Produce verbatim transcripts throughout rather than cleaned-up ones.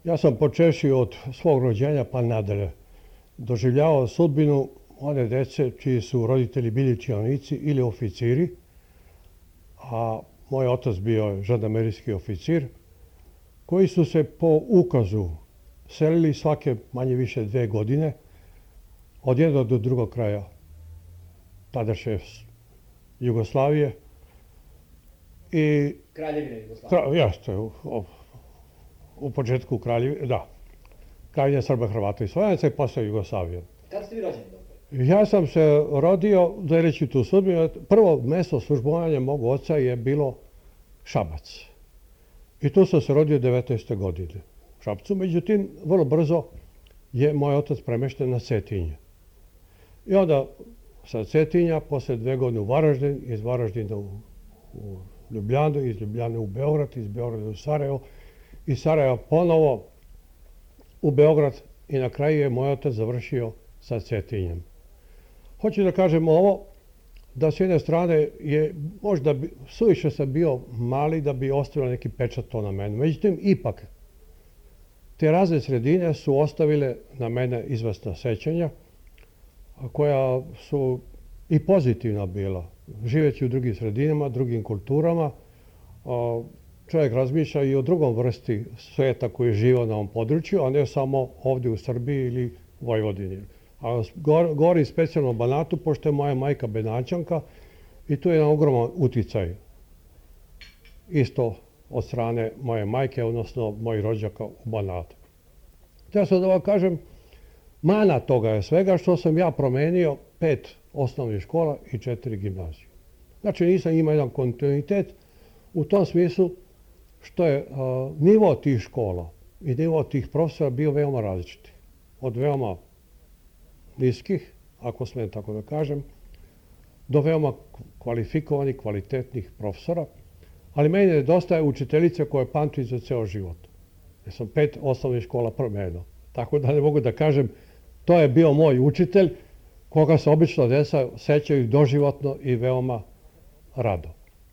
Ja sam počevši od svog rođenja pa nadalje doživljavao sudbinu one dece čiji su roditelji bili činovnici ili oficiri, a moj otac bio je žandarmerijski oficir, koji su se po ukazu selili svake manje više dve godine od jednog do drugog kraja tadašnje Jugoslavije. I Kraljevine Jugoslavije. Jeste, u, u početku Kraljevine, da. Kraljevine Srba, Hrvata i Slovenaca i posle Jugoslavije. Kada ste vi rođeni? Ja sam se rodio, deleći tu sudbinu, prvo mesto službovanja mog oca je bilo Šabac. I tu sam se rodio devetnaeste godine u Šapcu, međutim, vrlo brzo je moj otac premešten na Cetinje. I onda sa Cetinja, posle dve godine u Varaždin, iz Varaždina u, u Ljubljanu, iz Ljubljane u Beograd, iz Beograda u Sarajevo, iz Sarajeva ponovo u Beograd i na kraju je moj otac završio sa Cetinjem. Hoću da kažem ovo, da s jedne strane je, možda bi, suviše sam bio mali da bi ostavio neki pečat to na mene. Međutim, ipak, te razne sredine su ostavile na mene izvesna sećanja, koja su i pozitivna bila. Živeći u drugim sredinama, drugim kulturama, čovjek razmišlja i o drugom vrsti sveta koji je živao na ovom području, a ne samo ovdje u Srbiji ili Vojvodini. A govorim specijalno o Banatu, pošto je moja majka Benaćanka i tu je jedan ogroman uticaj. Isto od strane moje majke, odnosno mojih rođaka u Banatu. Ja sam da vam kažem, mana toga je svega što sam ja promenio pet osnovnih škola i četiri gimnazije. Znači nisam imao jedan kontinuitet u tom smislu što je a, nivo tih škola i nivo tih profesora bio veoma različiti. Od veoma niskih, ako smijem tako da kažem, do veoma kvalifikovanih, kvalitetnih profesora, ali meni nedostaje učiteljice koje pamtim za ceo život. Ja sam pet osnovnih škola promenio. Tako da ne mogu da kažem, to je bio moj učitelj, koga se obično deca sećaju doživotno i veoma rado.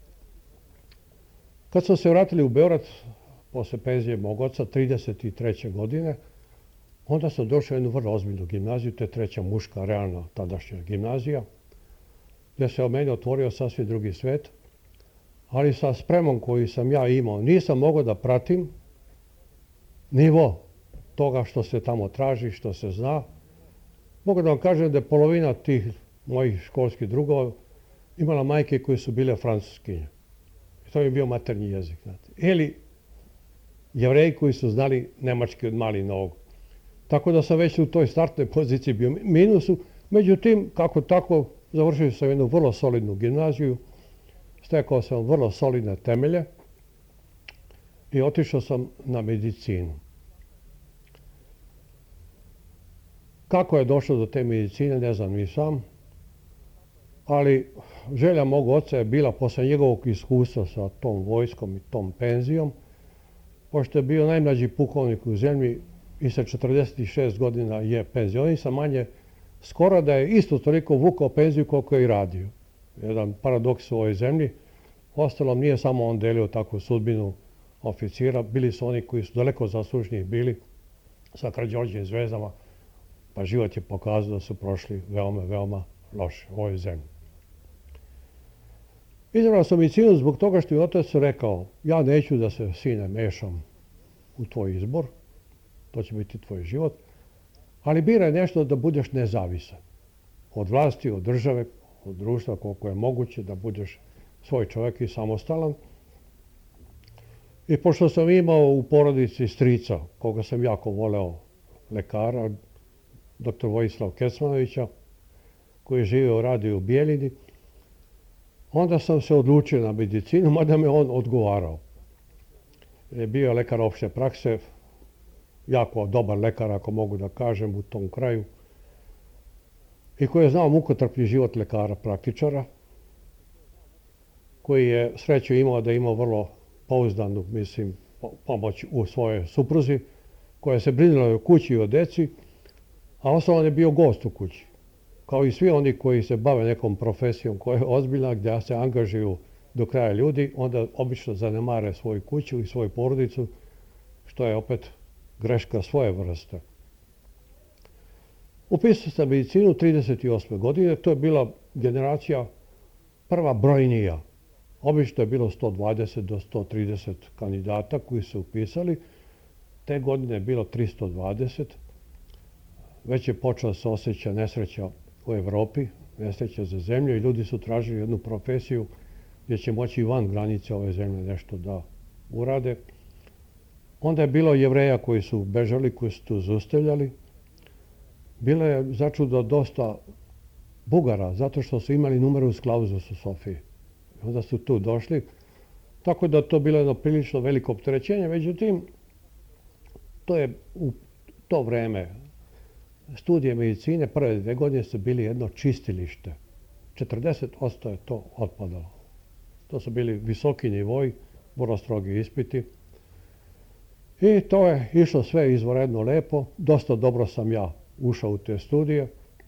Kad smo se vratili u Beograd, posle penzije mog oca, trideset treće godine, onda sam došao u jednu vrlo ozbiljnu gimnaziju, to je treća muška, realna tadašnja gimnazija, gdje se o meni otvorio sasvim drugi svet, ali sa spremom koju sam ja imao, nisam mogao da pratim nivo toga što se tamo traži, što se zna. Mogu da vam kažem da je polovina tih mojih školskih drugova imala majke koje su bile francuskinje. I to mi je bio maternji jezik. Znate. Ili Jevreji koji su znali nemački od malih nogu. Tako da sam već u toj startnoj poziciji bio minusu. Međutim, kako tako, završio sam jednu vrlo solidnu gimnaziju, stekao sam vrlo solidne temelje i otišao sam na medicinu. Kako je došlo do te medicine, ne znam ni sam, ali želja mog oca je bila, posle njegovog iskustva sa tom vojskom i tom penzijom, pošto je bio najmlađi pukovnik u zemlji i sa četrdeset šest godina je penzionisan, manje skoro da je isto toliko vukao penziju koliko je i radio. Jedan paradoks u ovoj zemlji. Ostalom, nije samo on delio takvu sudbinu oficira, bili su oni koji su daleko zaslužniji bili sa Karađorđevim zvezdama, pa život je pokazao da su prošli veoma, veoma loše u ovoj zemlji. Izabrao sam medicinu zbog toga što je otac rekao, ja neću da se, sine, mešam u tvoj izbor, to će biti tvoj život, ali biraj nešto da budeš nezavisan. Od vlasti, od države, od društva, koliko je moguće da budeš svoj čovjek i samostalan. I pošto sam imao u porodici strica, koga sam jako voleo, lekara, doktor Vojislav Kecmanovića, koji je živio u radiju u Bijeljini, onda sam se odlučio na medicinu, mada me on odgovarao. Je bio lekar opšte prakse, jako dobar lekar, ako mogu da kažem, u tom kraju, i koji je znao mukotrpni život lekara praktičara, koji je sreću imao da imao vrlo pouzdanu, mislim, pomoć u svojoj supruzi, koja se brinula o kući i o deci, a ostalo je bio gost u kući. Kao i svi oni koji se bave nekom profesijom koja je ozbiljna, gdje se angažuju do kraja ljudi, onda obično zanemare svoju kuću i svoju porodicu, što je opet greška svoje vrste. Upisao sam medicinu trideset osme godine, to je bila generacija prva brojnija. Obično je bilo sto dvadeset do sto trideset kandidata koji su upisali. Te godine je bilo tristo dvadeset. Već je počela se osjeća nesreća u Evropi, nesreća za zemlju i ljudi su tražili jednu profesiju gdje će moći i van granice ove zemlje nešto da urade. Onda je bilo Jevreja koji su bežali, koji su tu zaustavljali. Bilo je začudo dosta Bugara, zato što su imali numerus clausus u Sofiji. Onda su tu došli, tako da to bilo jedno prilično veliko opterećenje. Međutim, to je u to vreme studije medicine, prve dve godine su bili jedno čistilište. četrdeset posto je to otpadalo. To su bili visoki nivoji, vrlo strogi ispiti. I to je išlo sve izvanredno lepo. Dosta dobro sam ja ušao u te studije.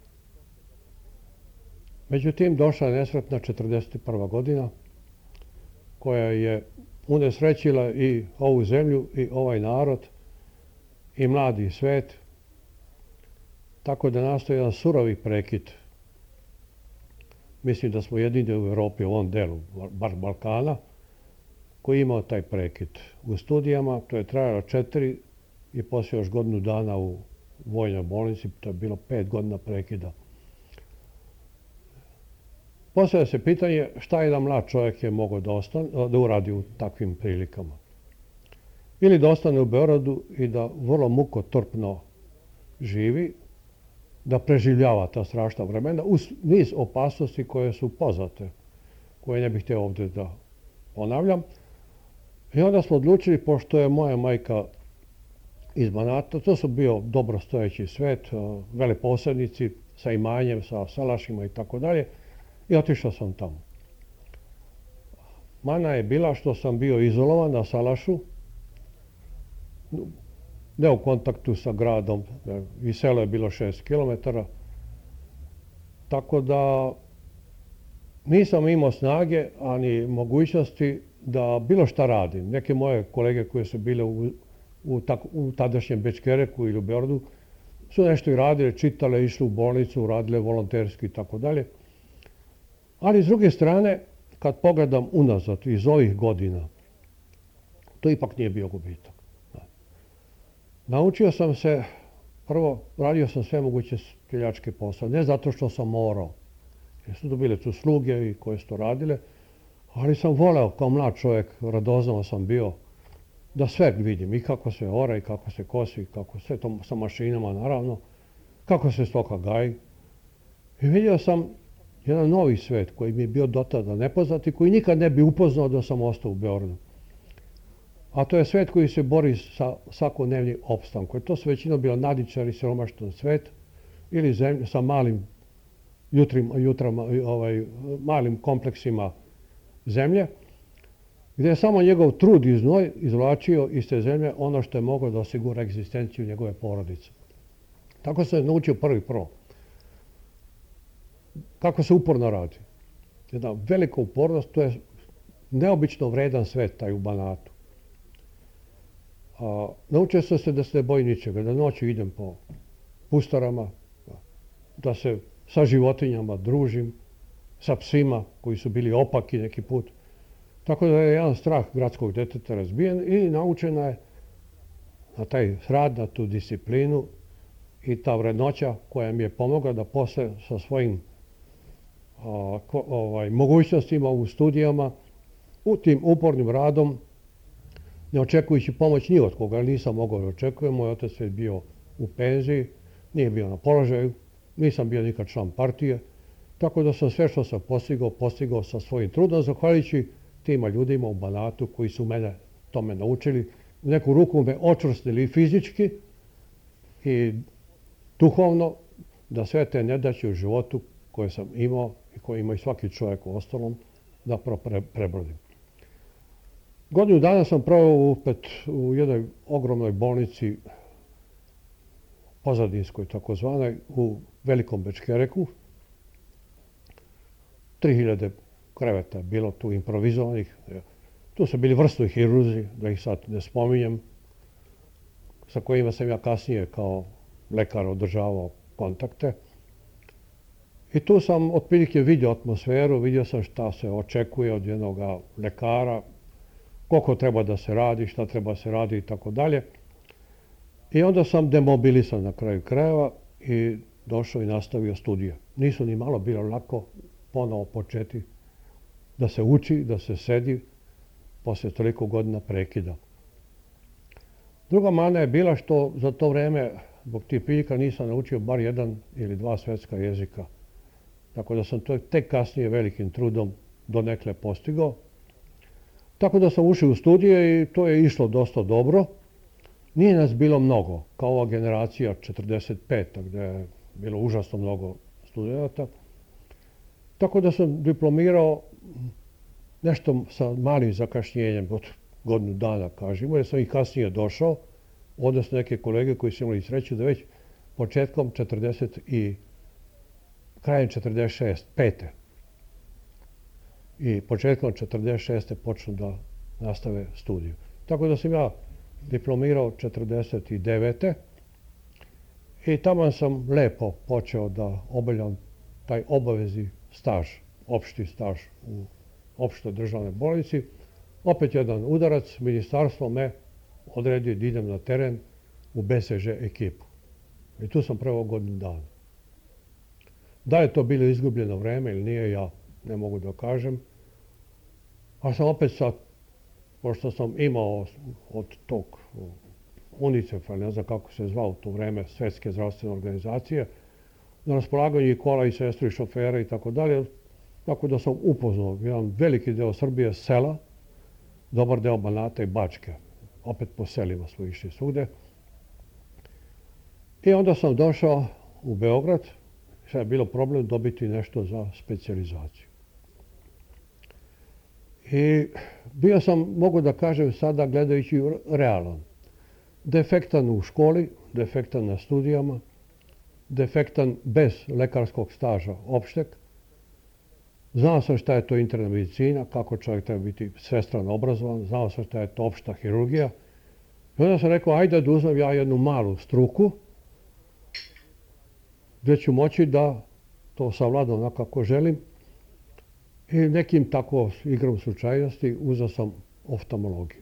Međutim, došla je nesretna četrdeset prva godina koja je unesrećila i ovu zemlju i ovaj narod i mladi svet. Tako da nastoji jedan surovi prekid. Mislim da smo jedini u Europi, u ovom delu, bar Balkana, koji je imao taj prekid. U studijama to je trajalo četiri i poslije još godinu dana u vojnoj bolnici, to je bilo pet godina prekida. Postavlja se pitanje šta jedan mlad čovjek je mogao da, ostane, da uradi u takvim prilikama. Ili da ostane u Beogradu i da vrlo mukotrpno živi, da preživljava ta strašna vremena uz niz opasnosti koje su poznate, koje ne bih htio ovdje da ponavljam. I onda smo odlučili, pošto je moja majka iz Banata, to su bio dobrostojeći svet, veleposjednici sa imanjem, sa salašima i tako dalje, i otišao sam tamo. Mana je bila što sam bio izolovan na salašu, ne u kontaktu sa gradom, i selo je bilo šest kilometara, tako da nisam imao snage, ani mogućnosti da bilo šta radim. Neke moje kolege koje su bile u, u, tako, u tadašnjem Bečkereku ili u Beogradu su nešto i radile, čitale, išli u bolnicu, radile volonterski i tako dalje. Ali s druge strane, kad pogledam unazad iz ovih godina, to ipak nije bio gubitak. Naučio sam se, prvo, radio sam sve moguće streljačke poslove, ne zato što sam morao, jer su to bile tu sluge i koje su to radile, ali sam voleo kao mlad čovjek, radoznao sam bio, da sve vidim, i kako se ora, i kako se kosi, i kako sve to sa mašinama, naravno, kako se stoka gaji. I vidio sam jedan novi svet koji mi je bio do tada nepoznat i koji nikad ne bi upoznao da sam ostao u Beogradu. A to je svet koji se bori sa svakodnevnim opstankom. To su većinom bio nadičari, siromaštan svet ili zemlje sa malim jutrima, jutrama, ovaj, malim kompleksima zemlje, gdje je samo njegov trud i znoj izvlačio iz te zemlje ono što je moglo da osigura egzistenciju njegove porodice. Tako se naučio prvi pro. Kako se uporno radi. Jedna velika upornost, to je neobično vredan svet taj u Banatu. A, naučio sam se da se ne bojim ničega, da noću idem po pustarama, da se sa životinjama družim, sa psima koji su bili opaki neki put. Tako da je jedan strah gradskog deteta razbijen i naučena je na taj rad, na tu disciplinu i ta vrednoća koja mi je pomogla da posle sa svojim a, ko, ovaj, mogućnostima u studijama, u tim upornim radom, ne očekujući pomoć ni od koga, nisam mogao da očekujem. Moj otac je bio u penziji, nije bio na položaju, nisam bio nikad član partije, tako da sam sve što sam postigao, postigao sa svojim trudom, zahvaljujući tima ljudima u Banatu koji su mene tome naučili. U neku ruku me očvrstili fizički i duhovno, da sve te nedaće u životu koje sam imao i koje ima i svaki čovjek u ostalom, da pre, prebrodim. Godinu dana sam proveo opet u jednoj ogromnoj bolnici, pozadinskoj takozvanoj, u Velikom Bečkereku. tri hiljade kreveta je bilo tu improvizovanih. Tu su bili vrsni hirurzi, da ih sad ne spominjem. sa kojima sam ja kasnije kao lekar održavao kontakte. I tu sam otprilike vidio atmosferu, vidio sam šta se očekuje od jednog lekara, koliko treba da se radi, šta treba se radi i tako dalje. I onda sam demobilisan na kraju krajeva i došao i nastavio studije. Nisu ni malo bilo lako ponovo početi da se uči, da se sedi posle toliko godina prekida. Druga mana je bila što za to vreme, zbog tih prilika, nisam naučio bar jedan ili dva svetska jezika. Tako da sam to tek kasnije velikim trudom donekle postigao. Tako da sam ušao u studije i to je išlo dosta dobro. Nije nas bilo mnogo, kao ova generacija četrdeset peta gdje je bilo užasno mnogo studenta. Tako da sam diplomirao nešto sa malim zakašnjenjem, od godinu dana kažemo, jer sam i kasnije došao, odnosno neke kolege koji su imali sreću da već početkom četrdeset i krajem četrdeset šeste, pete i početkom četrdeset šeste počnu da nastave studiju. Tako da sam ja diplomirao četrdeset devete i tamo sam lepo počeo da obavljam taj obavezni staž, opšti staž u opštoj državnoj bolnici. Opet jedan udarac, ministarstvo me odredio da idem na teren u be se že ekipu. I tu sam prvo godinu dana. Da je to bilo izgubljeno vreme ili nije, ja ne mogu da kažem. A sam opet sad, pošto sam imao od tog UNICEF-a, ne znam kako se zvao u to vreme, Svetske zdravstvene organizacije, na raspolaganju i kola i sestru i šofera i tako dalje, tako da sam upoznao jedan veliki deo Srbije, sela, dobar deo Banata i Bačke. Opet po selima smo išli svugde. I onda sam došao u Beograd. Sada je bilo problem dobiti nešto za specijalizaciju. I bio sam, mogu da kažem sada, gledajući realan, defektan u školi, defektan na studijama, defektan bez lekarskog staža opšteg. Znao sam šta je to interna medicina, kako čovjek treba biti svestrano obrazovan, znao sam šta je to opšta hirurgija. I onda sam rekao, ajde da uzmem ja jednu malu struku, gdje ću moći da to savladam onako kako želim. I nekim tako igrom slučajnosti uzeo sam oftalmologiju.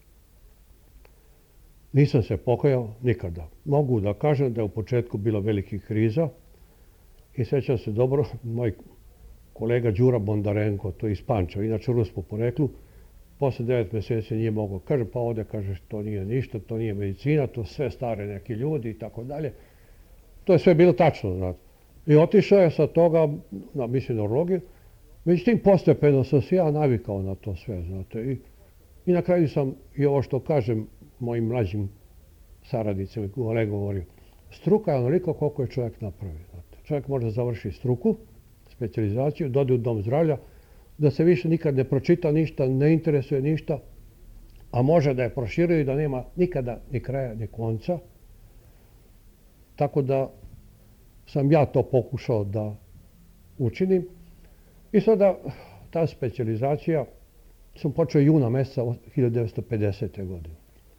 Nisam se pokajao nikada. Mogu da kažem da je u početku bilo velikih kriza i sjećam se dobro, moj kolega Đura Bondarenko, to je iz Pančeva, inače Rus po poreklu, posle devet mjeseci nije mogao. Kaže, pa ovdje, kaže, to nije ništa, to nije medicina, to sve stare neki ljudi i tako dalje. To je sve bilo tačno, znate. I otišao je sa toga, na, mislim, neurologiju. Međutim, postepeno sam se ja navikao na to sve, znate. I, i na kraju sam, i ovo što kažem mojim mlađim saradnicima i kolega govorio, struka je onoliko koliko je čovjek napravi. Znate. Čovjek može završiti struku, specijalizaciju, dode u dom zdravlja, da se više nikad ne pročita ništa, ne interesuje ništa, a može da je proširuje i da nema nikada ni kraja, ni konca. Tako da sam ja to pokušao da učinim. I sada ta specijalizacija sam počeo juna mjeseca hiljadu devetsto pedesete. godine.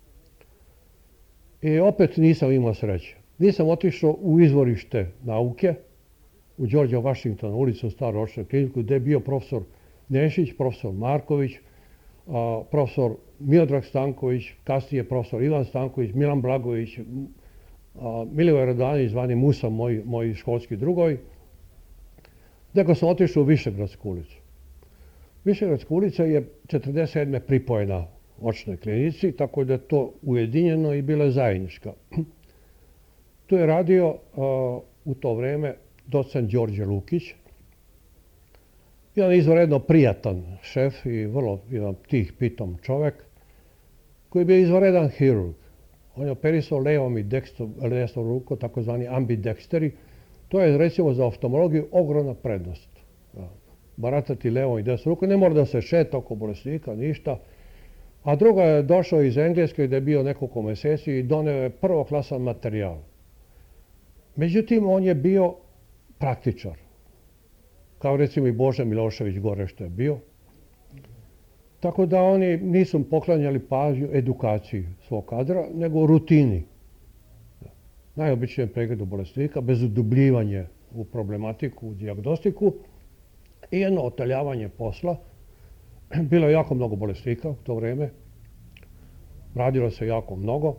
I opet nisam imao sreće. Nisam otišao u izvorište nauke, u Đorđa Vašingtona, ulicu u Staru očnu kliniku, gdje je bio profesor Nešić, profesor Marković, a, profesor Miodrag Stanković, kasnije profesor Ivan Stanković, Milan Blagović, a, Milivoj Radanović, zvani Musa, moj, moj školski drugoj. Nego sam otišao u Višegradsku ulicu. Višegradska ulica je četrdeset sedme pripojena očnoj klinici, tako da je to ujedinjeno i bila zajednička. Tu je radio a, u to vreme docent Đorđe Lukić, jedan izvanredno prijatan šef i vrlo jedan tih pitom čovjek, koji je bio izvanredan hirurg. On je operisao levom i desnom rukom, takozvani ambidexteri. To je recimo za oftalmologiju ogromna prednost. Baratati levom i desnom rukom, ne mora da se šeta oko bolesnika, ništa. A druga je došao iz Engleske gdje je bio nekoliko mjeseci i doneo je prvoklasan materijal. Međutim, on je bio praktičar. Kao recimo i Boža Milošević gore što je bio. Tako da oni nisu poklanjali pažnju edukaciji svog kadra, nego rutini. najobičnijem pregledu bolesnika, bez udubljivanja u problematiku, u dijagnostiku i jedno otaljavanje posla. Bilo je jako mnogo bolesnika u to vrijeme, radilo se jako mnogo.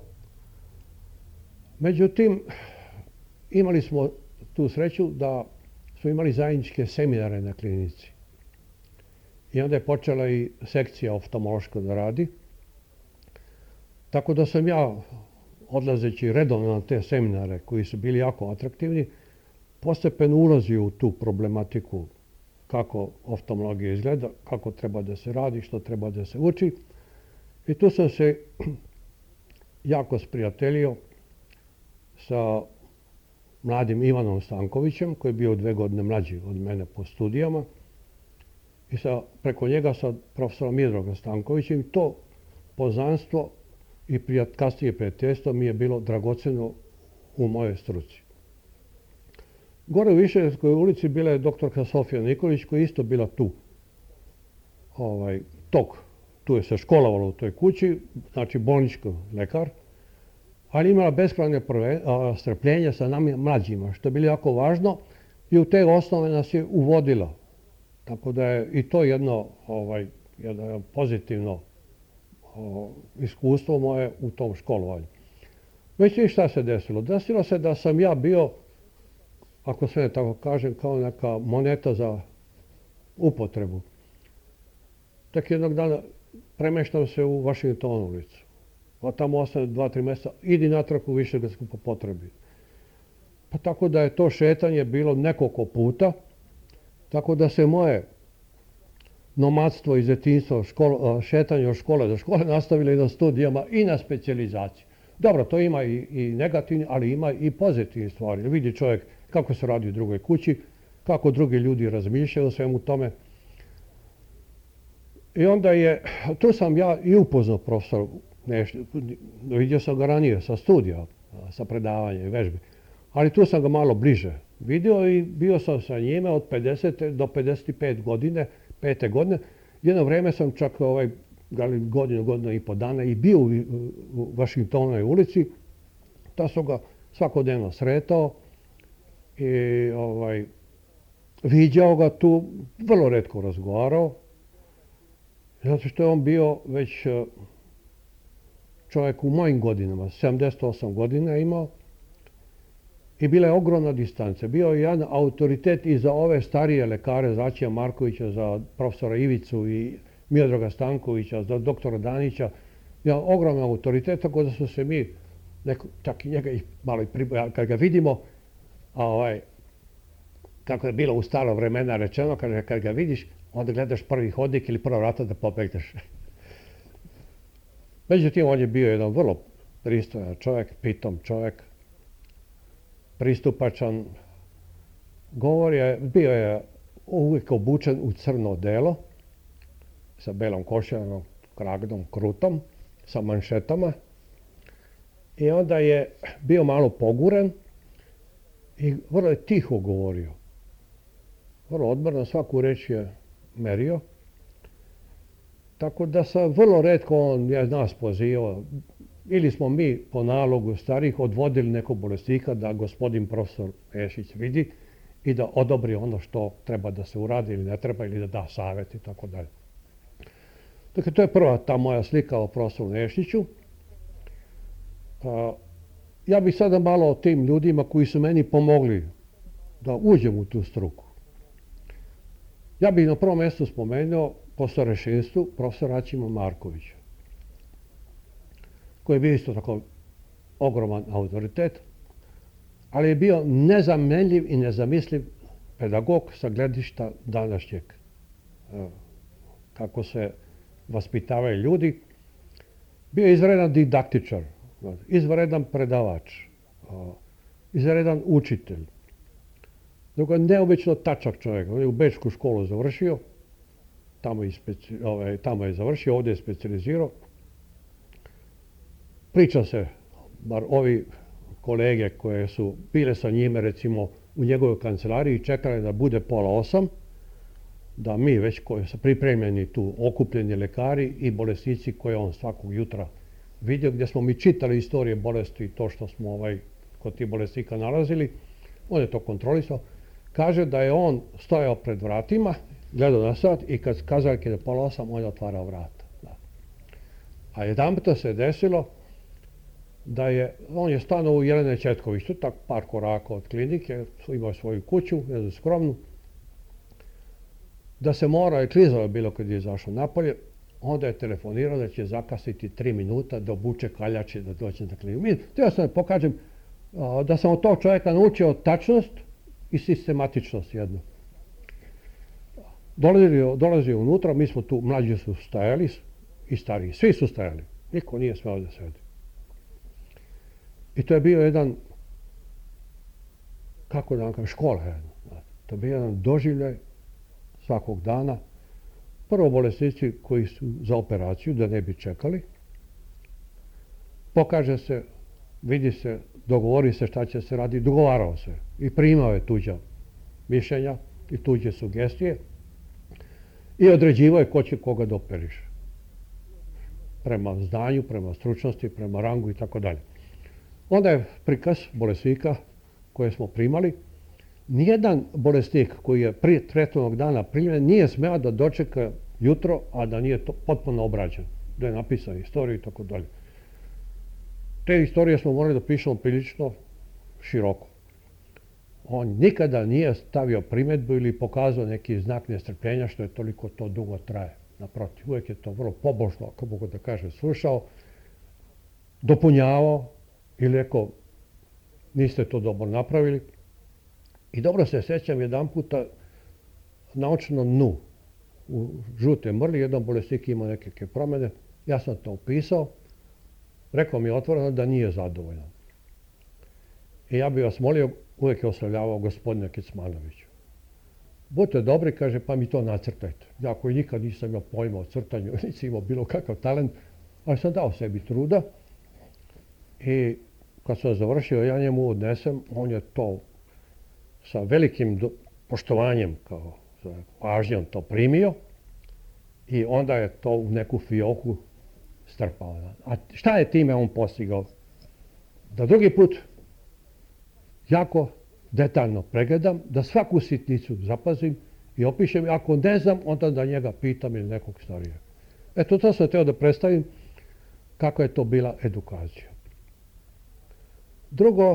Međutim, imali smo tu sreću da smo imali zajedničke seminare na klinici. I onda je počela i sekcija oftalmološka da radi. Tako da sam ja, odlazeći redovno na te seminare koji su bili jako atraktivni, postepeno ulazio u tu problematiku kako oftalmologija izgleda, kako treba da se radi, što treba da se uči. I tu sam se jako sprijateljio sa mladim Ivanom Stankovićem, koji je bio dve godine mlađi od mene po studijama, i sa, preko njega sa profesorom Miodragom Stankovićem. To poznanstvo i prijat, kasnije prijateljstvo mi je bilo dragoceno u mojoj struci. Gore u Višegrádskoj ulici bila je doktorka Sofija Nikolić, koja je isto bila tu. Ovaj, tog, tu je se školovala u toj kući, znači bolnički lekar, ali imala beskrajne strpljenja sa nami mlađima, što je bilo jako važno i u te osnove nas je uvodila. Tako da je i to jedno, ovaj, jedno pozitivno o, iskustvo moje u tom školovanju. Već i šta se desilo? Desilo se da sam ja bio, ako sve tako kažem, kao neka moneta za upotrebu. Tek jednog dana premeštam se u Vašington ulicu. A tamo ostane dva, tri mjeseca, idi natrag u Višegradsku po potrebi. Pa tako da je to šetanje bilo nekoliko puta, tako da se moje nomadstvo iz djetinjstva, šetanje od škole do škole nastavilo i na studijama i na specijalizaciji. Dobro, to ima i, i negativni, ali ima i pozitivni stvari. Vidi čovjek kako se radi u drugoj kući, kako drugi ljudi razmišljaju o svemu tome. I onda je, tu sam ja i upoznao profesor, nešto, vidio sam ga ranije sa studija, sa predavanja i vežbi, ali tu sam ga malo bliže vidio i bio sam sa njime od pedesete do pedeset pete godine, pete godine. Jedno vrijeme sam čak ovaj, godinu, godinu i po dana i bio u, u Vašingtonovoj ulici. Ta sam ga svakodnevno sretao i ovaj, viđao ga tu, vrlo retko razgovarao, zato što je on bio već čovjek u mojim godinama, sedamdeset osam godina imao, i bila je ogromna distanca. Bio je jedan autoritet i za ove starije lekare, za Aćija Markovića, za profesora Ivicu i Miodraga Stankovića, za doktora Danića. Jedan ogroman autoritet, tako da su se mi, neko, čak i njega i malo i pribojali, kad ga vidimo, a ovaj, kako je bilo u staro vremena rečeno, kad, kad ga vidiš, onda gledaš prvi hodnik ili prva vrata da pobegneš. Međutim, on je bio jedan vrlo pristojan čovjek, pitom čovjek, pristupačan. Govor je, bio je uvijek obučen u crno odelo, sa belom košuljanom, kragnom, krutom, sa manšetama. I onda je bio malo poguren i vrlo je tiho govorio. Vrlo odmorno, svaku reč je merio. Tako da sam vrlo retko on je nas pozivao. Ili smo mi po nalogu starih odvodili nekog bolesnika da gospodin profesor Ešić vidi i da odobri ono što treba da se uradi ili ne treba ili da da savjet i tako dalje. Dakle, to je prva ta moja slika o profesoru Ešiću. A, ja bih sada malo o tim ljudima koji su meni pomogli da uđem u tu struku. Ja bih na prvom mjestu spomenuo po starešinstvu profesora Aćima Markovića, koji je bio isto tako ogroman autoritet, ali je bio nezamenljiv i nezamisliv pedagog sa gledišta današnjeg, kako se vaspitavaju ljudi. Bio je izvanredan didaktičar, izvanredan predavač, izvanredan učitelj. Drugo, neobično tačak čovjek. On je u Bečku školu završio, tamo je, speci, ovaj, tamo je završio, ovdje je specijalizirao. Priča se, bar ovi kolege koje su bile sa njime, recimo, u njegovoj kancelariji, čekali da bude pola osam, da mi već koji su pripremljeni tu, okupljeni lekari i bolesnici koje on svakog jutra vidio, gdje smo mi čitali istorije bolesti i to što smo ovaj, kod tih bolesnika nalazili, on je to kontrolisao, kaže da je on stojao pred vratima, gledao na sat i kad kazaljke je pola osam, on je otvarao vrata. Da. A jedanputa se desilo da je, on je stanovao u Jelene Četkoviću, tak par koraka od klinike, imao svoju kuću, ne znam, skromnu, da se mora, i klizalo je bilo kad je izašao napolje, onda je telefonirao da će zakasniti tri minuta da obuče kaljače da dođe na kliniku. Htio sam da pokažem a, da sam od tog čovjeka naučio tačnost i sistematičnost jednu. Dolazio, dolazio unutra, mi smo tu, mlađi su stajali i stariji, svi su stajali, niko nije smeo da sedi. I to je bio jedan, kako da vam kažem, škola jedna. To je bio jedan doživljaj svakog dana. Prvo bolesnici koji su za operaciju, da ne bi čekali. Pokaže se, vidi se, dogovori se šta će se raditi, dogovarao se i primao je tuđa mišljenja i tuđe sugestije i određivao je ko će koga da operiše. Prema znanju, prema stručnosti, prema rangu i tako dalje. Onda je prikaz bolesnika koje smo primali. Nijedan bolesnik koji je prije tretmanog dana primljen nije smeo da dočeka jutro, a da nije to potpuno obrađen, da je napisan istoriju i tako dalje. Te istorije smo morali da pišemo prilično široko. On nikada nije stavio primjedbu ili pokazao neki znak nestrpljenja što je toliko to dugo traje. Naprotiv, uvijek je to vrlo pobožno, ako mogu da kažem, slušao, dopunjavao ili rekao niste to dobro napravili. I dobro se sjećam jedan puta na očnom dnu u žute mrli, jedan bolesnik imao neke promjene, ja sam to upisao, rekao mi je otvoreno da nije zadovoljan. I ja bih vas molio, uvijek je oslovljavao gospodina Kecmanovića. Budite dobri, kaže, pa mi to nacrtajte. Ja koji nikad nisam imao pojma o crtanju, nisam imao bilo kakav talent, ali sam dao sebi truda. I kad sam završio, ja njemu odnesem, on je to sa velikim poštovanjem, kao sa pažnjom to primio i onda je to u neku fioku strpao. A šta je time on postigao? Da drugi put jako detaljno pregledam, da svaku sitnicu zapazim i opišem. Ako ne znam, onda da njega pitam ili nekog starijeg. Eto, to sam htio da predstavim kako je to bila edukacija. Drugo,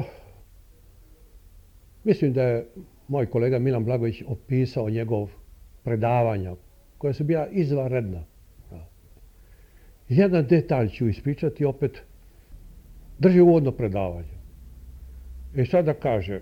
mislim da je moj kolega Milan Blagović opisao njegov predavanja, koja su bila izvanredna. Jedan detalj ću ispričati, opet drži uvodno predavanje. I sada kaže,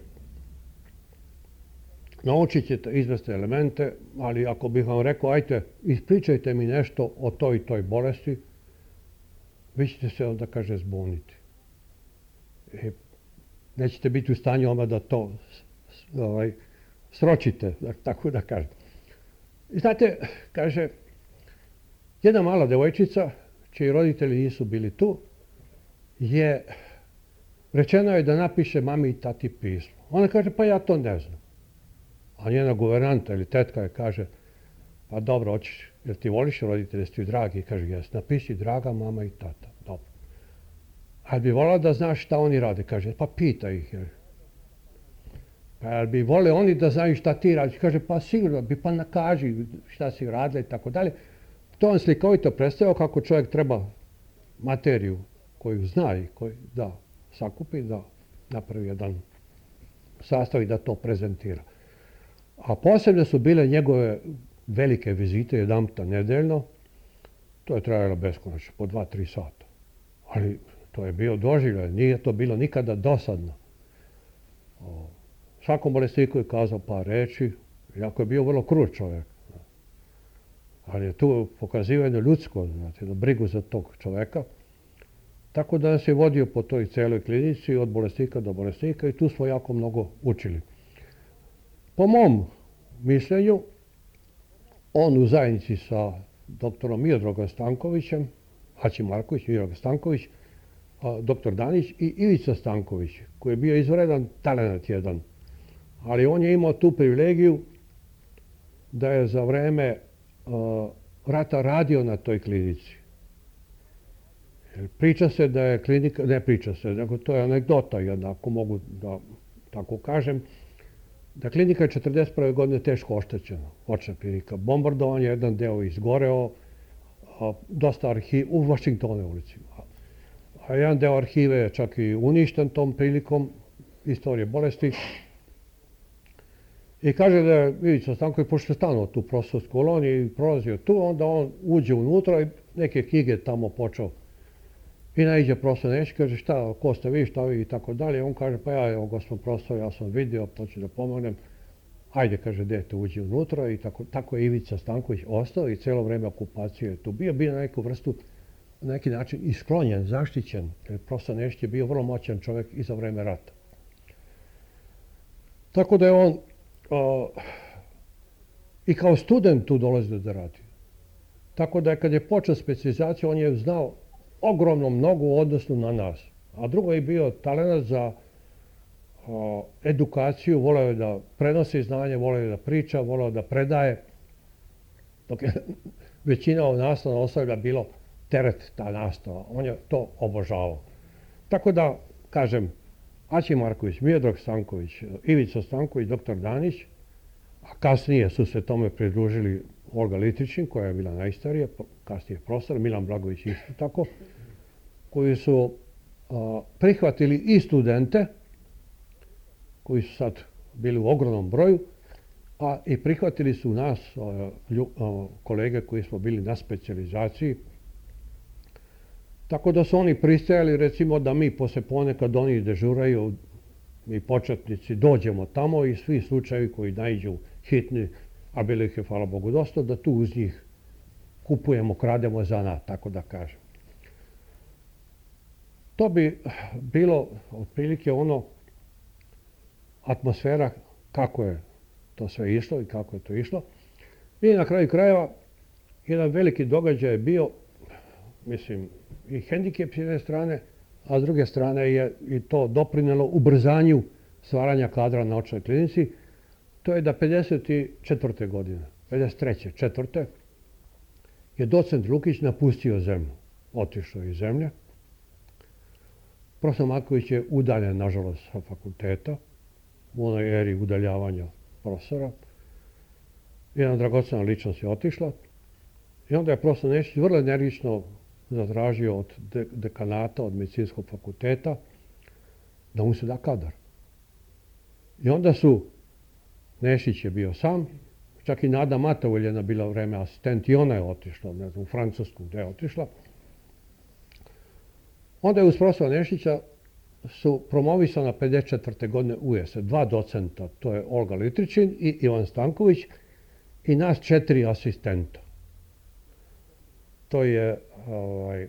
naučit ćete izvesne elemente, ali ako bih vam rekao, ajte, ispričajte mi nešto o toj i toj bolesti, vi ćete se onda, kaže, zbuniti. I nećete biti u stanju odmah da to ovaj, sročite, tako da kažem. I znate, kaže, jedna mala devojčica, čiji roditelji nisu bili tu, je, rečeno je da napiše mami i tati pismo. Ona kaže, pa ja to ne znam. A njena guvernanta ili tetka je kaže, pa dobro, hoćeš, jer ti voliš roditelje, sti dragi? I kaže, jes, napiši draga mama i tata. Dobro. Ali bi volila da znaš šta oni rade? Kaže, pa pitaj ih. Pa ali bi vole oni da znaju šta ti radiš? Kaže, pa sigurno bi, pa nakaži šta si radila i tako dalje. To on slikovito predstavio kako čovjek treba materiju koju zna i koju da sakupi, da napravi jedan sastav i da to prezentira. A posebno su bile njegove velike vizite, jedan puta nedeljno. To je trajalo beskonačno, po dva, tri sata. Ali to je bio doživljaj, nije to bilo nikada dosadno. O, svakom bolesniku je kazao par reči, iako je bio vrlo krut čovjek. Ali je tu pokazivao jedno ljudsko, znači, jednu brigu za tog čovjeka. Tako da nas je vodio po toj celoj klinici, od bolesnika do bolesnika, i tu smo jako mnogo učili. Po mom mišljenju, on u zajednici sa doktorom Miodragom Stankovićem, Hači Marković, Miodrag Stanković, doktor Danić i Ivica Stanković, koji je bio izvanredan talent jedan. Ali on je imao tu privilegiju da je za vreme uh, rata radio na toj klinici. Jer priča se da je klinika, ne priča se, nego to je anegdota jedna, ako mogu da tako kažem, da klinika je četrdeset prve godine teško oštećena, očna klinika. Bombardovanje, jedan deo izgoreo, a, dosta arhiva, u Vašingtone ulici. A jedan deo arhive je čak i uništen tom prilikom, istorije bolesti. I kaže da je Ivica Stanković, pošto je stanuo tu profesorsku koloniju i prolazio tu, onda on uđe unutra i neke knjige tamo počeo. I naiđe profesor Nešić, kaže šta, ko ste vi, šta vi i tako dalje. On kaže, pa ja, evo gospod profesor, ja sam vidio, hoću da pomognem. Ajde, kaže, dete, uđi unutra i tako, tako je Ivica Stanković ostao i cijelo vreme okupacije je tu bio. Bio na neku vrstu, na neki način isklonjen, zaštićen, jer profesor Nešić je bio vrlo moćan čovjek i za vreme rata. Tako da je on o, i kao student tu dolazio da radi. Tako da je kad je počeo specijalizaciju, on je znao ogromno mnogo u odnosu na nas. A drugo je bio talent za o, edukaciju, voleo je da prenosi znanje, voleo je da priča, voleo da predaje. Dok je većina od nastava ostavlja bilo teret ta nastava. On je to obožavao. Tako da, kažem, Aći Marković, Miodrag Stanković, Ivica Stanković, doktor Danić, a kasnije su se tome pridružili Olga Litričin, koja je bila najstarija, kasnije profesor, Milan Blagović isto tako, koji su a, prihvatili i studente, koji su sad bili u ogromnom broju, a i prihvatili su nas, a, lju, a, kolege koji smo bili na specijalizaciji. Tako da su oni pristajali, recimo, da mi posle ponekad oni dežuraju, mi početnici dođemo tamo i svi slučajevi koji naiđu hitni, a bilo ih je, hvala Bogu, dosta, da tu uz njih kupujemo, krademo zanat, tako da kažem. To bi bilo otprilike ono atmosfera kako je to sve išlo i kako je to išlo. I na kraju krajeva jedan veliki događaj je bio, mislim, i hendikep s jedne strane, a s druge strane je i to doprinelo ubrzanju stvaranja kadra na očnoj klinici. To je da pedeset četvrte godine, pedeset treće četvrte je docent Lukić napustio zemlju, otišao iz zemlje. Profesor Marković je udaljen, nažalost, sa fakulteta, u onoj eri udaljavanja profesora. Jedna dragocena ličnost je otišla i onda je profesor Nešić vrlo energično zatražio od de dekanata, od medicinskog fakulteta, da mu se da kadar. I onda su, Nešić je bio sam, čak i Nada Matavuljena bila vreme asistent i ona je otišla, ne znam, u Francusku gde je otišla. Onda je uz profesora Nešića su promovisana pedeset četvrte godine u jesen dva docenta, to je Olga Litričin i Ivan Stanković i nas četiri asistenta. To je ovaj,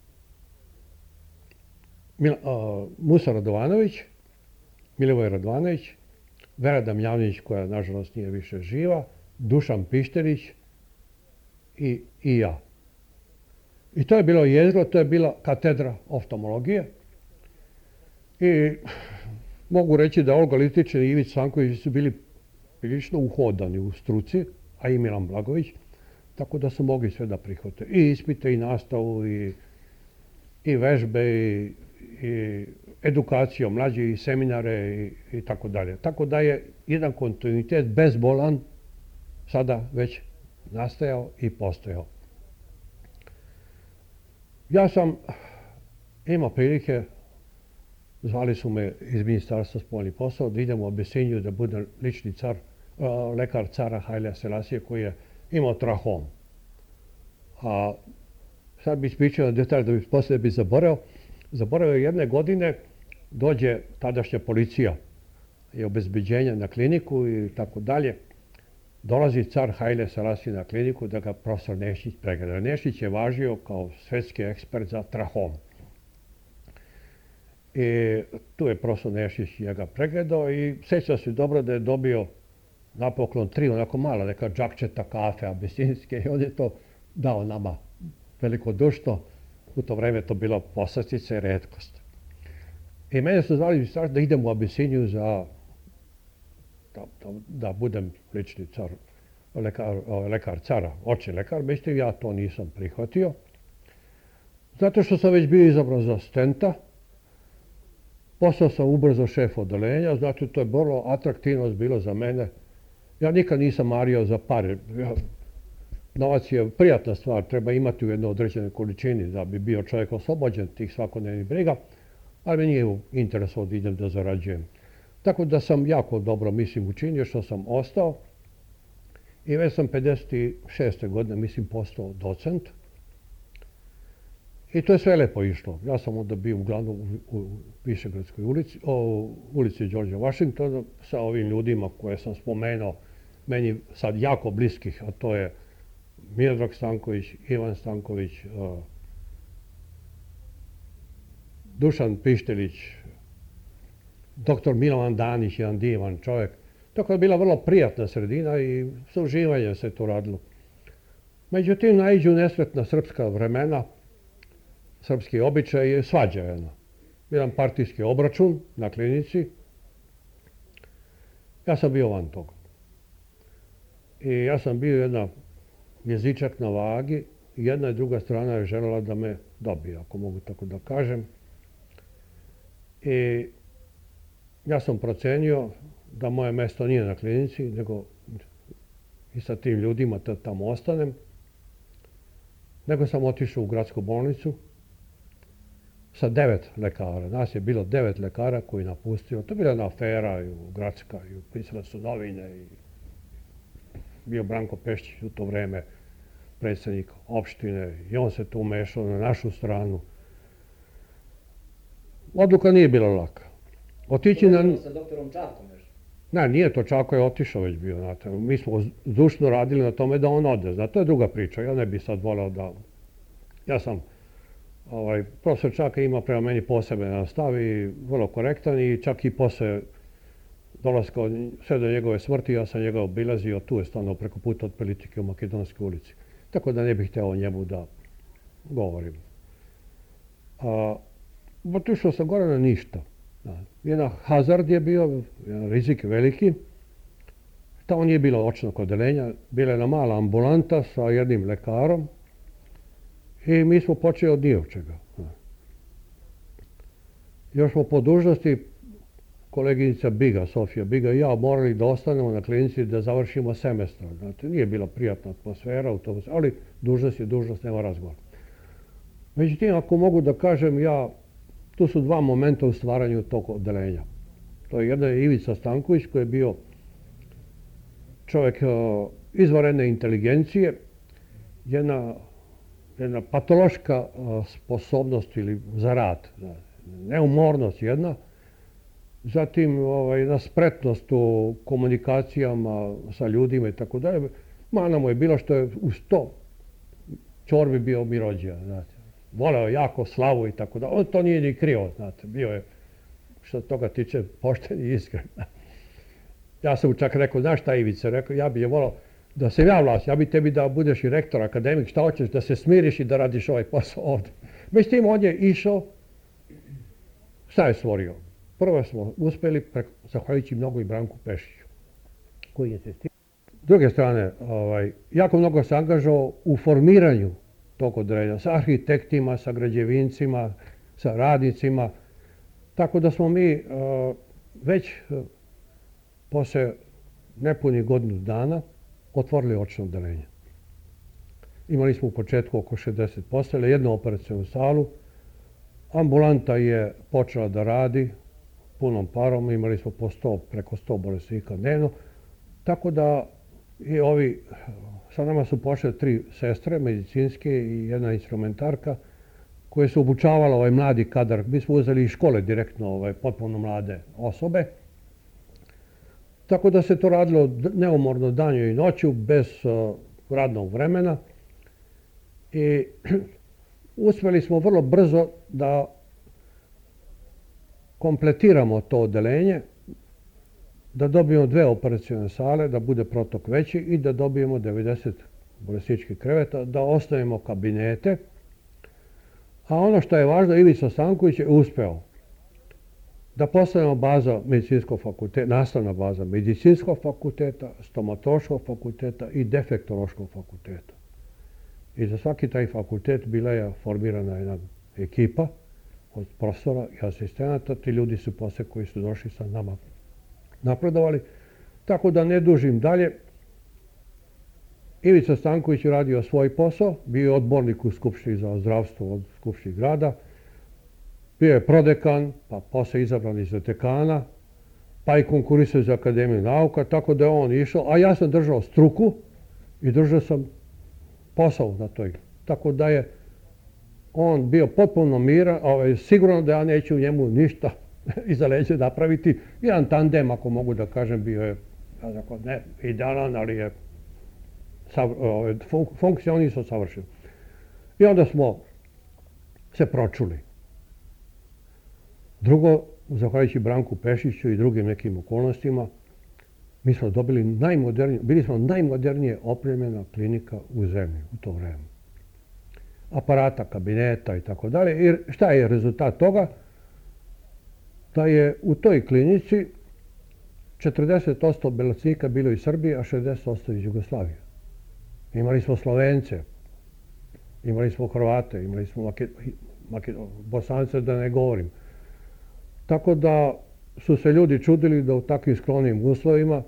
Mila, uh, Musa Radovanović, Milivoj Radovanović, Vera Damjanović, koja nažalost nije više živa, Dušan Pišterić i, i ja. I to je bilo jezgro, to je bila katedra oftalmologije. I mogu reći da Olga Litričin i Ivica Stanković su bili prilično uhodani u struci, a i Milan Blagović, tako da su mogli sve da prihvate. I ispite, i nastavu, i, i vežbe, i, i edukaciju mlađi, i seminare, i, i tako dalje. Tako da je jedan kontinuitet bezbolan sada već nastajao i postojao. Ja sam imao prilike, zvali su me iz Ministarstva spoljnih poslova, da idem u Abisiniju da budem lični car, uh, lekar cara Hailea Selasija koji je imao trahom. A sad bi ispričao detalj da bi poslije bi zaboravio. Zaboravio jedne godine dođe tadašnja policija i obezbeđenja na kliniku i tako dalje. Dolazi car Haile Selasije na kliniku da ga profesor Nešić pregleda. Nešić je važio kao svetski ekspert za trahom. I tu je profesor Nešić njega pregledao i sjeća se dobro da je dobio na poklon tri onako mala neka džakčeta kafe abisinske i on je to dao nama velikodušno. U to vreme to bilo poslastica i retkost. I mene su zvali da idem u Abisiniju za da, da, da budem lični car, lekar, lekar cara, očni lekar. Međutim, ja to nisam prihvatio. Zato što sam već bio izabran za asistenta, postao sam ubrzo šef odeljenja, znači to je vrlo atraktivno bilo za mene. Ja nikad nisam mario za pare. Ja, novac je prijatna stvar, treba imati u jednoj određenoj količini da bi bio čovjek oslobođen tih svakodnevnih briga, ali mi nije u interesu da idem da zarađujem. Tako da sam jako dobro, mislim, učinio što sam ostao i već sam pedeset šeste godine, mislim, postao docent. I to je sve lepo išlo. Ja sam onda bio uglavnom u, u Višegradskoj ulici, o, ulici Đorđa Vašingtona sa ovim ljudima koje sam spomenuo, meni sad jako bliskih, a to je Miodrag Stanković, Ivan Stanković, uh, Dušan Pištelić, doktor Milovan Danić, jedan divan čovjek. Tako je bila vrlo prijatna sredina i sa uživanjem se to radilo. Međutim, naiđu nesretna srpska vremena, srpski običaj je svađa jedna. Jedan partijski obračun na klinici. Ja sam bio van toga. I ja sam bio jedna jezičak na vagi. Jedna i druga strana je željela da me dobije, ako mogu tako da kažem. I ja sam procenio da moje mjesto nije na klinici, nego i sa tim ljudima da tamo ostanem. Nego sam otišao u gradsku bolnicu sa devet lekara. Nas je bilo devet lekara koji napustio. To je bila jedna afera i u gradska, i pisale su novine. I bio Branko Peščić u to vreme predsjednik opštine i on se tu umešao na našu stranu. Odluka nije bila laka. Otići na... sa doktorom Čarkom još? Ne, nije to, Čako je otišao već bio. Znate. Mi smo zdušno radili na tome da on ode. Znate, to je druga priča. Ja ne bih sad volao da... Ja sam... Ovaj, profesor Čaka ima prema meni poseban stav i vrlo korektan i čak i posle dolaska sve do njegove smrti ja sam njega obilazio, tu je stano preko puta od politike u Makedonskoj ulici. Tako da ne bih hteo o njemu da govorim. A, otišao sam gore na ništa. Jedan hazard je bio, jedan rizik veliki. Tamo nije bilo očnog odeljenja, bila je jedna mala ambulanta sa jednim lekarom. I mi smo počeli od nije čega. Još smo po dužnosti, koleginica Biga, Sofija Biga i ja morali da ostanemo na klinici da završimo semestar. Znate, nije bila prijatna atmosfera u tom, ali dužnost je dužnost, nema razgovora. Međutim, ako mogu da kažem, ja, tu su dva momenta u stvaranju tog odeljenja. To je jedna je Ivica Stanković koji je bio čovjek uh, izvanredne inteligencije, jedna jedna patološka uh, sposobnost ili za rad, neumornost jedna, zatim ovaj, jedna spretnost u komunikacijama sa ljudima i tako dalje. Mana mu je bilo što je uz to čorbi bio Mirođija, znate. Voleo jako slavu i tako dalje. On to nije ni krio, znate. Bio je, što toga tiče, pošten i iskren. Ja sam mu čak rekao, znaš šta Ivice, rekao, ja bi je volao da se ja vlast, ja bi tebi da budeš i rektor, akademik, šta hoćeš, da se smiriš i da radiš ovaj posao ovdje. Međutim, on je išao, šta je stvorio? Prvo smo uspjeli, preko, zahvaljujući mnogo i Branku Pešiću, koji je testirao. S druge strane, ovaj, jako mnogo se angažovao u formiranju tog odeljenja, sa arhitektima, sa građevincima, sa radnicima, tako da smo mi uh, već uh, posle nepunih godinu dana otvorili očno odeljenje. Imali smo u početku oko šezdeset postelja, jednu operacionu salu. Ambulanta je počela da radi punom parom, imali smo po sto, preko sto bolesnika dnevno. Tako da i ovi, sa nama su pošle tri sestre medicinske i jedna instrumentarka koje su obučavala ovaj mladi kadar. Mi smo uzeli iz škole direktno ovaj, potpuno mlade osobe. Tako da se to radilo neumorno danju i noću, bez uh, radnog vremena. I uspjeli smo vrlo brzo da kompletiramo to odeljenje, da dobijemo dve operacione sale, da bude protok veći i da dobijemo devedeset bolesničkih kreveta, da ostavimo kabinete. A ono što je važno, Ivica Stanković je uspeo da postavimo baza medicinskog fakulteta, nastavna baza medicinskog fakulteta, stomatološkog fakulteta i defektološkog fakulteta. I za svaki taj fakultet bila je formirana jedna ekipa od profesora i asistenata. Ti ljudi su posle koji su došli sa nama napredovali. Tako da ne dužim dalje. Ivica Stanković je radio svoj posao, bio je odbornik u Skupštini za zdravstvo od Skupštine grada, bio je prodekan, pa posle izabran iz dekana, pa i konkurisao za Akademiju nauka, tako da je on išao, a ja sam držao struku i držao sam posao na toj. Tako da je on bio potpuno miran, ovaj, sigurno da ja neću u njemu ništa iza leđa napraviti. Jedan tandem, ako mogu da kažem, bio je, ja ne idealan, ali je funkcionisao savršeno. I onda smo se pročuli. Drugo, zahvaljujući Branku Pešiću i drugim nekim okolnostima, mi smo dobili najmodernije, bili smo najmodernije opremljena klinika u zemlji u to vreme. Aparata, kabineta i tako dalje. I šta je rezultat toga? Da je u toj klinici četrdeset posto bolesnika bilo iz Srbije, a šezdeset posto iz Jugoslavije. Imali smo Slovence, imali smo Hrvate, imali smo Bosance, da ne govorim. Tako da su se ljudi čudili da u takvim skromnim uslovima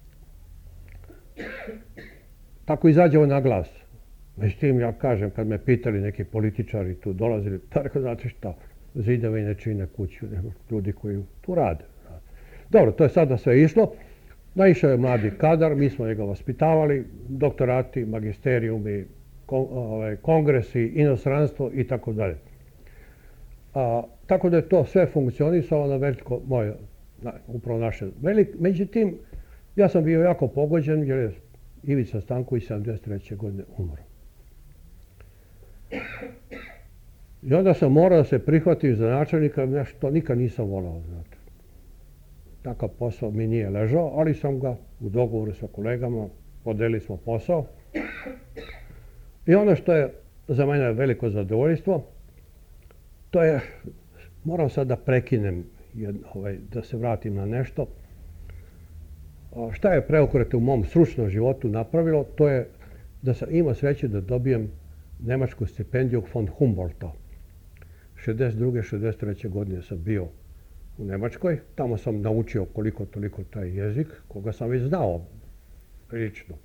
tako izađemo na glas. Međutim, ja kažem, kad me pitali neki političari tu dolazili, tako znate šta, zidovi ne čine kuću, nego ljudi koji tu rade. Dobro, to je sada sve išlo. Naišao je mladi kadar, mi smo ga vaspitavali, doktorati, magisterijumi, kongresi, inostranstvo i tako dalje. Tako da je to sve funkcionisalo na veliko moje, upravo naše veliko. Međutim, ja sam bio jako pogođen jer je Ivica Stanković sedamdeset treće godine umro. I onda sam morao da se prihvatim za načelnika, nešto nikad nisam volao, znate. Takav posao mi nije ležao, ali sam ga u dogovoru sa kolegama, podelili smo posao. I ono što je za mene veliko zadovoljstvo, to je, moram sad da prekinem, da se vratim na nešto. Šta je preokret u mom stručnom životu napravilo, to je da sam imao sreće da dobijem nemačku stipendiju von Humboldta. šezdeset druge šezdeset treće godine sam bio u Nemačkoj. Tamo sam naučio koliko toliko taj jezik, koga sam već znao prilično.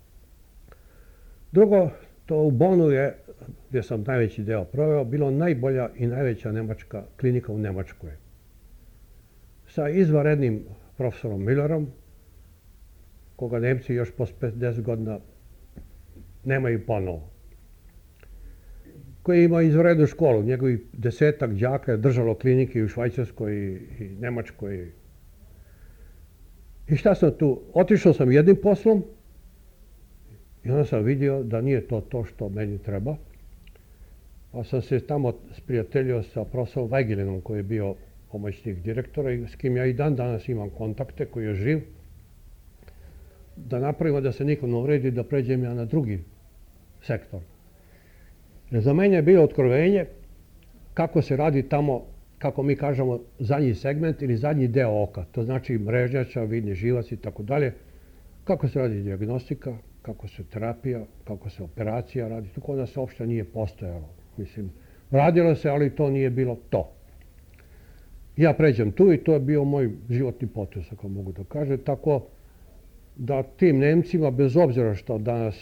Drugo, to u Bonu je, gdje sam najveći deo proveo, bilo najbolja i najveća nemačka klinika u Nemačkoj. Sa izvanrednim profesorom Millerom, koga Nemci još posle pedeset godina nemaju ponovo. Koji je imao izvanrednu školu. Njegovih desetak đaka je držalo klinike i u Švajcarskoj i Nemačkoj. I šta sam tu? Otišao sam jednim poslom i onda sam vidio da nije to to što meni treba. Pa sam se tamo sprijateljio sa profesorom Vajgelinom koji je bio pomoćnik direktora i s kim ja i dan danas imam kontakte, koji je živ. Da napravimo da se niko ne uvredi, da pređem ja na drugi sektor. Jer za mene je bilo otkrovenje kako se radi tamo, kako mi kažemo, zadnji segment ili zadnji deo oka. To znači mrežnjača, vidni živac i tako dalje. Kako se radi dijagnostika, kako se terapija, kako se operacija radi. To kod nas uopšte nije postojalo. Mislim, radilo se, ali to nije bilo to. Ja pređem tu i to je bio moj životni potez, ako mogu da kažem. Tako da tim Nemcima, bez obzira što danas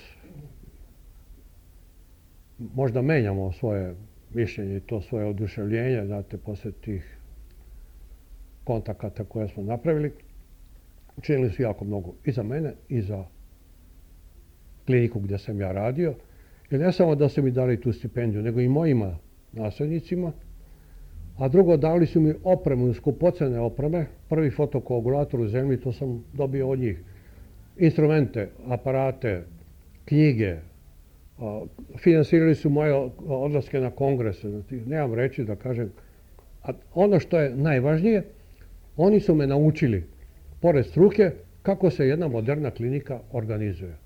možda menjamo svoje mišljenje i to svoje oduševljenje, znate, posle tih kontakata koje smo napravili, učinili su jako mnogo i za mene i za kliniku gdje sam ja radio. Jer ne samo da su mi dali tu stipendiju, nego i mojima naslednicima. A drugo, dali su mi opremu, skupocene opreme, prvi fotokoagulator u zemlji, to sam dobio od njih. Instrumente, aparate, knjige, finansirali su moje odlaske na kongrese. Nemam reći da kažem. A ono što je najvažnije, oni su me naučili, pored struke, kako se jedna moderna klinika organizuje.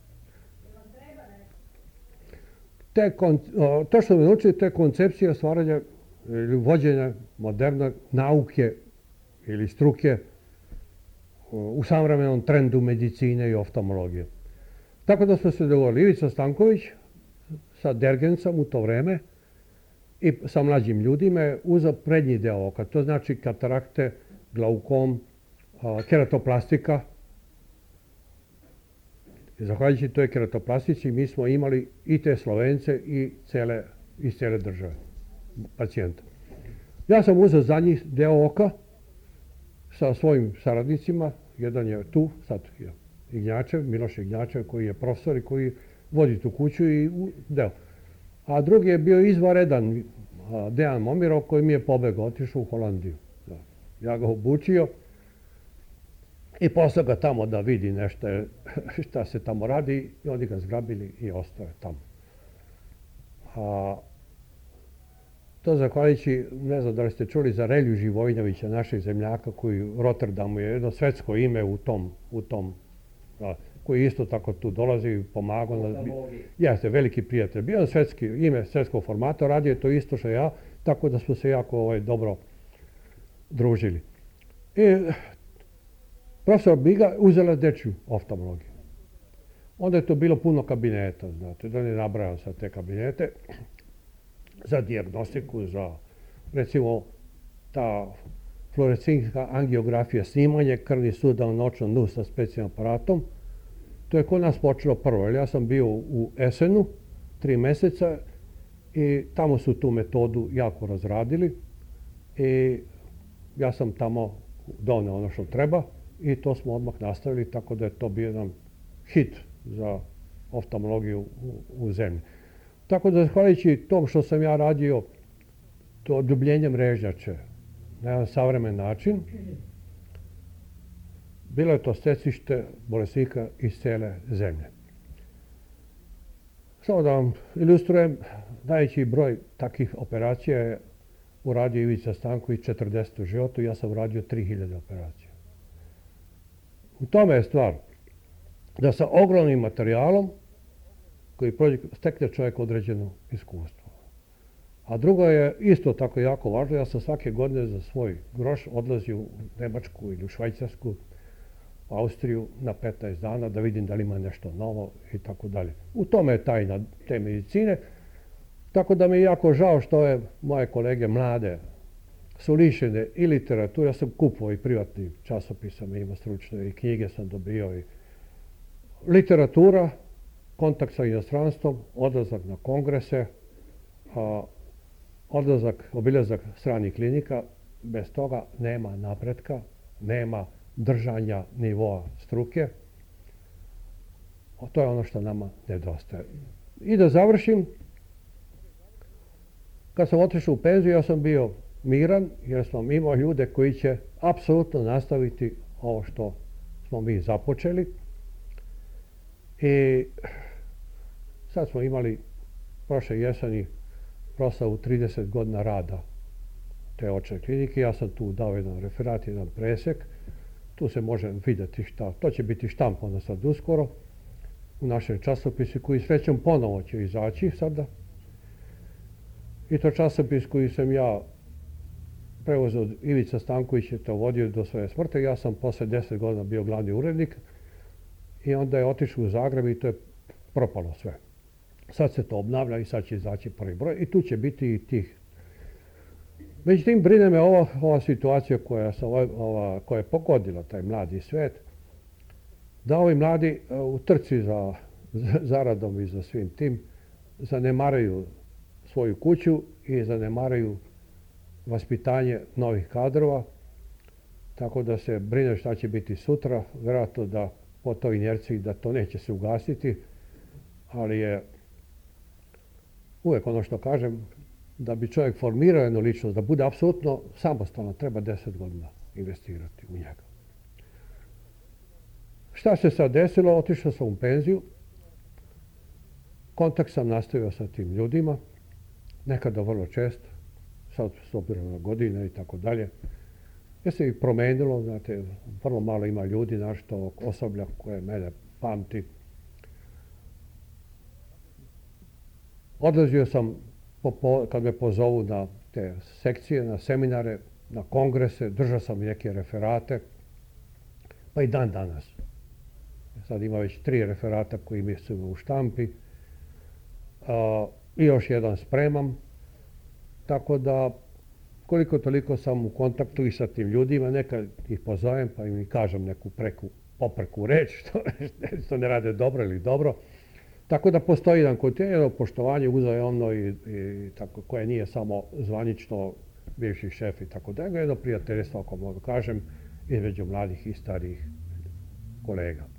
Te, to što me naučili, to je koncepcija stvaranja ili vođenja moderne nauke ili struke u savremenom trendu medicine i oftalmologije. Tako da smo se dogovorili, Ivica Stanković sa Dergencom u to vreme i sa mlađim ljudima je uzeo prednji deo oka. To znači katarakte, glaukom, a, keratoplastika. I zahvaljujući toj keratoplastici mi smo imali i te Slovence i cele, iz cele države pacijenta. Ja sam uzeo zadnji deo oka sa svojim saradnicima. Jedan je tu, sad je Ignjačev, Miloš Ignjačev, koji je profesor i koji vodi tu kuću i deo. A drugi je bio izvanredan Dejan Momirov, koji mi je pobegao, otišao u Holandiju. Ja ga obučio i poslao ga tamo da vidi nešto šta se tamo radi i oni ga zgrabili i ostao je tamo. A, to zahvaljujući, ne znam da li ste čuli za Relju Živojinovića, našeg zemljaka, koji u Rotterdamu je jedno svetsko ime u tom, u tom a, koji isto tako tu dolazi i pomagao. Jeste, veliki prijatelj. Bio je svetski ime, svetskog formata, radio je to isto što ja, tako da smo se jako ovaj, dobro družili. I profesor Biga uzela dečju oftalmologiju. Onda je to bilo puno kabineta, znate, da ne nabrajam sad te kabinete, za dijagnostiku, za recimo ta fluorescencijska angiografija, snimanje krvnih sudova noćnom dnu sa specijalnim aparatom. To je kod nas počelo prvo, jer ja sam bio u Esenu tri meseca i tamo su tu metodu jako razradili i ja sam tamo doneo ono što treba i to smo odmah nastavili, tako da je to bio jedan hit za oftalmologiju u, u zemlji. Tako da, zahvaljujući tom što sam ja radio, to odubljenje mrežnjače na jedan savremen način, bilo je to stecište bolesnika iz cele zemlje. Samo da vam ilustrujem, najveći broj takvih operacija je uradio Ivica Stanković četrdeset u životu, ja sam uradio tri hiljade operacija. U tome je stvar da sa ogromnim materijalom koji prođe, stekne čovjek određeno iskustvo. A drugo je isto tako jako važno, ja sam svake godine za svoj groš odlazio u Nemačku ili u Švajcarsku, u Austriju na petnaest dana da vidim da li ima nešto novo i tako dalje. U tome je tajna te medicine, tako da mi je jako žao što je moje kolege mlade su lišene i literature. Ja sam kupovao i privatni časopis sam imao stručno i knjige sam dobio i literatura, kontakt sa inostranstvom, odlazak na kongrese, a, odlazak, obilazak stranih klinika, bez toga nema napretka, nema držanja nivoa struke. A to je ono što nama nedostaje. I da završim, kad sam otišao u penziju, ja sam bio miran, jer sam imao ljude koji će apsolutno nastaviti ovo što smo mi započeli. I sad smo imali prošle jeseni proslavu trideset godina rada te očne klinike. Ja sam tu dao jedan referat, jedan presek. Tu se može vidjeti šta. To će biti štampano sad uskoro u našem časopisu koji srećom ponovo će izaći sada. I to časopis koji sam ja preuzeo od Ivica Stanković je to vodio do svoje smrti. Ja sam posle deset godina bio glavni urednik i onda je otišao u Zagreb i to je propalo sve. Sad se to obnavlja i sad će izaći prvi broj i tu će biti i tih. Međutim, brine me ova, ova situacija koja, ova, koja je pogodila taj mladi svet, da ovi mladi u trci za zaradom i za svim tim zanemaraju svoju kuću i zanemaraju vaspitanje novih kadrova, tako da se brine šta će biti sutra, vjerojatno da po toj inerciji da to neće se ugasiti, ali je uvijek ono što kažem, da bi čovjek formirao jednu ličnost, da bude apsolutno samostalno, treba deset godina investirati u njega. Šta se sad desilo? Otišao sam u penziju, kontakt sam nastavio sa tim ljudima, nekada vrlo često, sad s obzirom na godine i tako dalje. Je se i promenilo, znate, vrlo malo ima ljudi, našto osoblja koje mene pamti. Odlazio sam, kad me pozovu na te sekcije, na seminare, na kongrese, držao sam neke referate, pa i dan danas. Sad ima već tri referata koji mi su u štampi. I još jedan spremam. tako da koliko toliko sam u kontaktu i sa tim ljudima, nekad ih pozovem pa im kažem neku preku, poprku reč, što, što ne rade dobro ili dobro. Tako da postoji jedan kontinuirano poštovanje uzajamno i, i tako, koje nije samo zvanično bivši šef i tako da, jedno prijateljstvo, ako mogu kažem, između mladih i starih kolega.